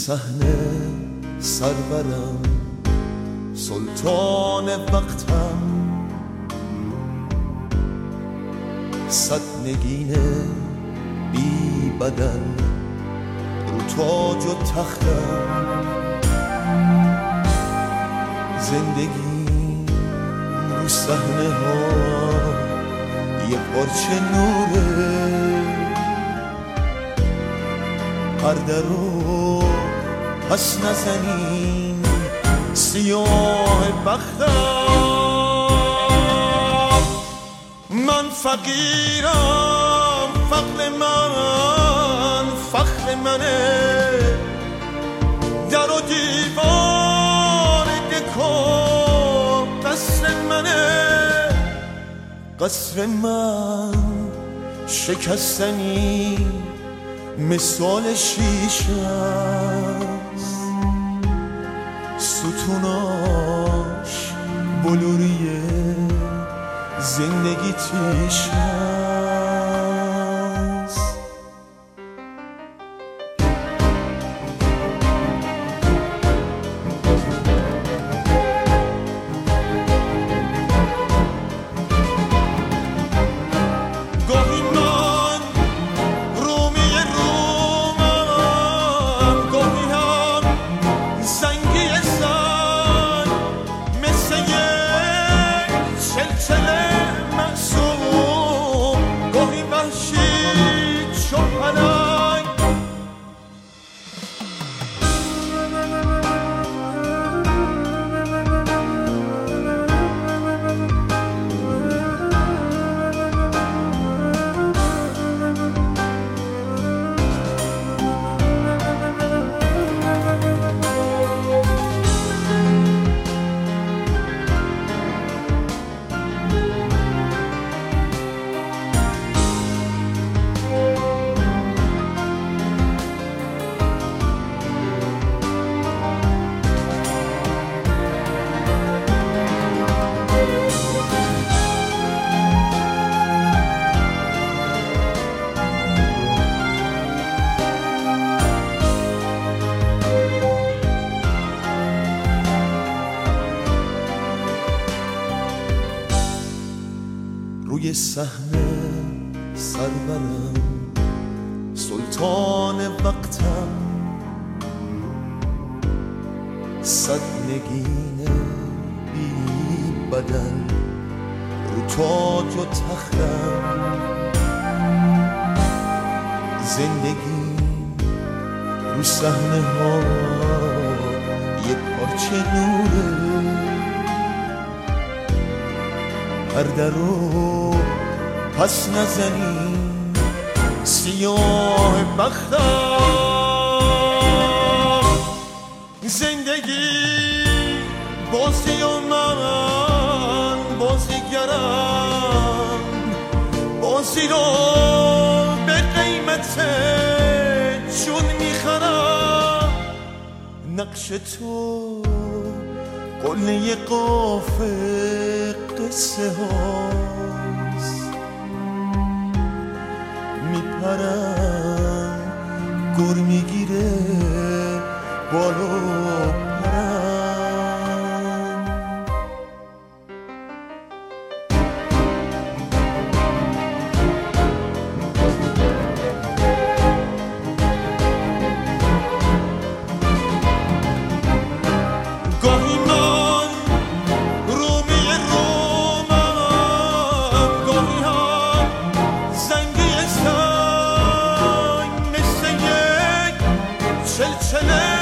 صحنه سرورم، سلطان وقتم، صد نگین بی بدل رو تاج و تختم. زندگی رو صحنه ها یه پارچه نوره، پرده رو پس نزنین سیاه بختم. من فقیرم، فقر من فخر منه، در و دیوار دکا قصر منه. قصر من شکستنی مثال شیشه است، ستوناش بلوریه، زندگی تیشه است. گاهی من رومی رومم، گاهی هم زنگی زن، مثل یک چلچله معصوم، گاهی وحشی چو پلنگ. روی صحنه سرورم، سلطان وقتم، صد نگین بی بدل رو تاج و تختم. زندگی رو صحنه ها یه پارچه نوره، پرده رو پس نزنی سیاه بختم. زندگی بازی و من بازیگرم، بازی رو به قیمت جون میخرم. نقش تو قله قاف قصه هاست، میپرم گر میگیره بالو پرم. گاهی من رومی رومم، گاهی هم زنگی سنگ، مثل یک چلچله